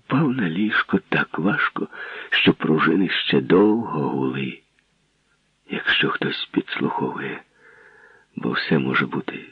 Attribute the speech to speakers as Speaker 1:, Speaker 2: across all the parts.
Speaker 1: впав на ліжко так важко, що пружини ще довго гули. Якщо хтось підслуховує, бо все може бути.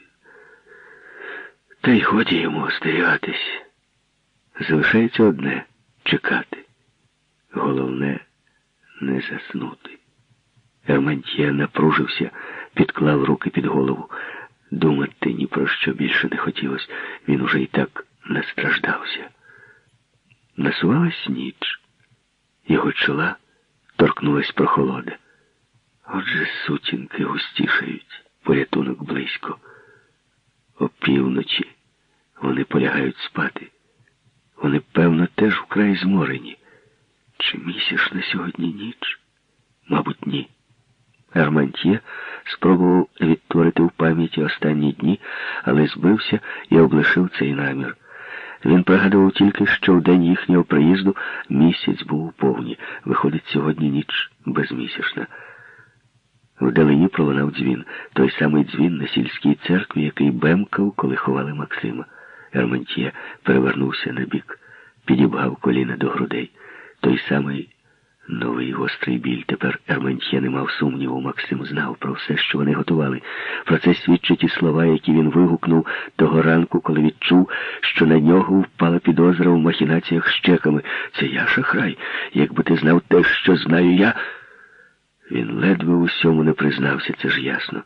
Speaker 1: Та й годі йому остерігатись. Залишається одне — чекати. Головне — не заснути. Ермантьє напружився, підклав руки під голову. Думати ні про що більше не хотілося. Він уже і так настраждався. Насувалась ніч. Його чола торкнулась прохолода. Отже, сутінки густішають, порятунок близько. Опівночі вони полягають спати. Вони, певно, теж вкрай зморені. Чи місячна сьогодні ніч? Мабуть, ні. Ермантьє спробував відтворити в пам'яті останні дні, але збився і облишив цей намір. Він пригадував тільки, що в день їхнього приїзду місяць був у повні. Виходить, сьогодні ніч безмісячна. Вдалині пролунав дзвін. Той самий дзвін на сільській церкві, який бемкав, коли ховали Максима. Ермантьє перевернувся на бік, підібгав коліна до грудей. Той самий новий гострий біль. Тепер Ермантьє не мав сумніву. Максим знав про все, що вони готували. Про це свідчать і слова, які він вигукнув того ранку, коли відчув, що на нього впала підозра в махінаціях з чеками. «Це я, шахрай. Якби ти знав те, що знаю я...» Він ледве в усьому не признався, це ж ясно.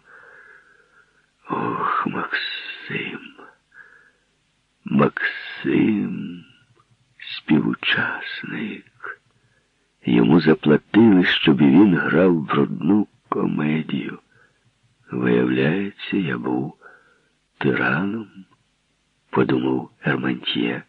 Speaker 1: Ох, Максим. Максим, співучасник. Йому заплатили, щоб і він грав брудну комедію. Виявляється, я був тираном, подумав Ермантьє.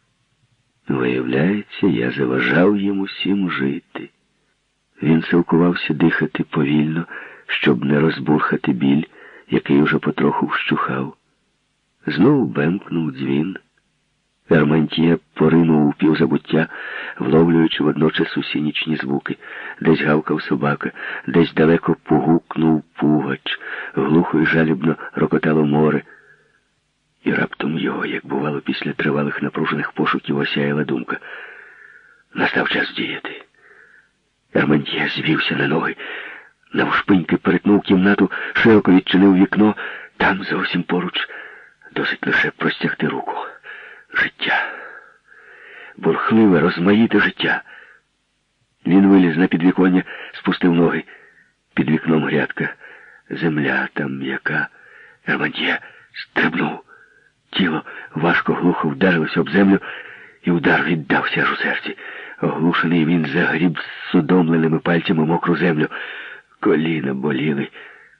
Speaker 1: Виявляється, я заважав їм усім жити. Він силкувався дихати повільно, щоб не розбурхати біль, який уже потроху вщухав. Знову бемкнув дзвін. Ермантьє поринув у півзабуття, вловлюючи водночас усі нічні звуки. Десь гавкав собака, десь далеко погукнув пугач, глухо й жалібно рокотало море. І раптом його, як бувало після тривалих напружених пошуків, осяяла думка. Настав час діяти. Ермантьє звівся на ноги, навшпиньки перетнув кімнату, широко відчинив вікно. Там зовсім поруч досить лише простягти руку. Життя. Бурхливе, розмаїте життя. Він виліз на підвіконня, спустив ноги. Під вікном грядка. Земля там м'яка. Ермантьє стрибнув. Тіло важко глухо вдарилося об землю, і удар віддався аж у серці. Оглушений він загріб судомленими пальцями мокру землю. Коліна боліли.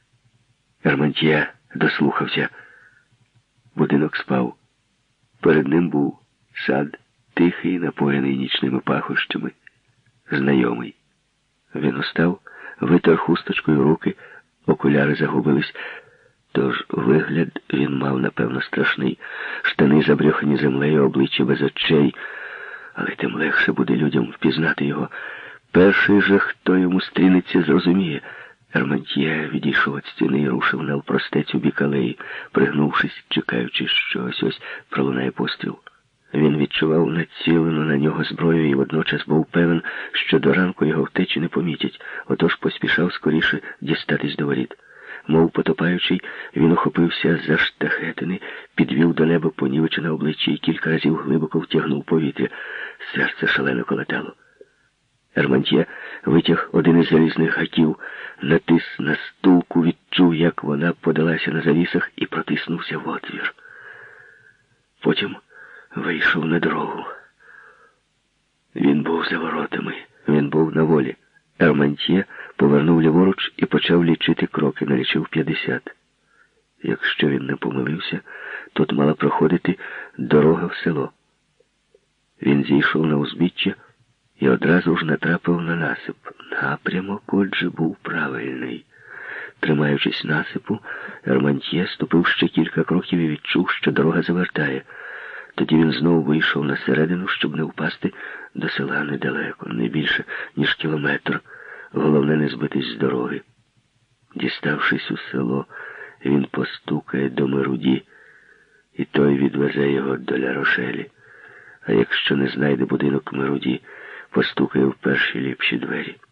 Speaker 1: Ермантьє дослухався. Будинок спав. Перед ним був сад, тихий, напоєний нічними пахощами, знайомий. Він устав, витер хусточкою руки, окуляри загубились. Тож вигляд він мав, напевно, страшний. Штани забрьохані землею, обличчя без очей. Але тим легше буде людям впізнати його. Перший же, хто йому стрінеться, зрозуміє. Ермантьє відійшов від стіни і рушив навпростець у бік алеї, пригнувшись, чекаючи, що ось пролунає постріл. Він відчував націлену на нього зброю і водночас був певен, що до ранку його втечі не помітять, отож поспішав скоріше дістатись до воріт. Мов потопаючий, він ухопився за штахетини, підвів до неба понівечене обличчя і кілька разів глибоко втягнув повітря. Серце шалено колотало. Ермантьє витяг один із залізних гаків, натис на стулку, відчув, як вона подалася на завісах і протиснувся в отвір. Потім вийшов на дорогу. Він був за воротами, він був на волі. Ермантьє повернув ліворуч і почав лічити кроки, налічив 50. Якщо він не помилився, тут мала проходити дорога в село. Він зійшов на узбіччя і одразу ж натрапив на насип. Напрямок, отже, був правильний. Тримаючись насипу, Ермантьє ступив ще кілька кроків і відчув, що дорога завертає. Тоді він знову вийшов на середину, щоб не впасти. До села недалеко, не більше, ніж кілометр. Головне не збитись з дороги. Діставшись у село, він постукає до Меруді, і той відвезе його до Ля-Рошелі. А якщо не знайде будинок Мируді, постукає в перші ліпші двері.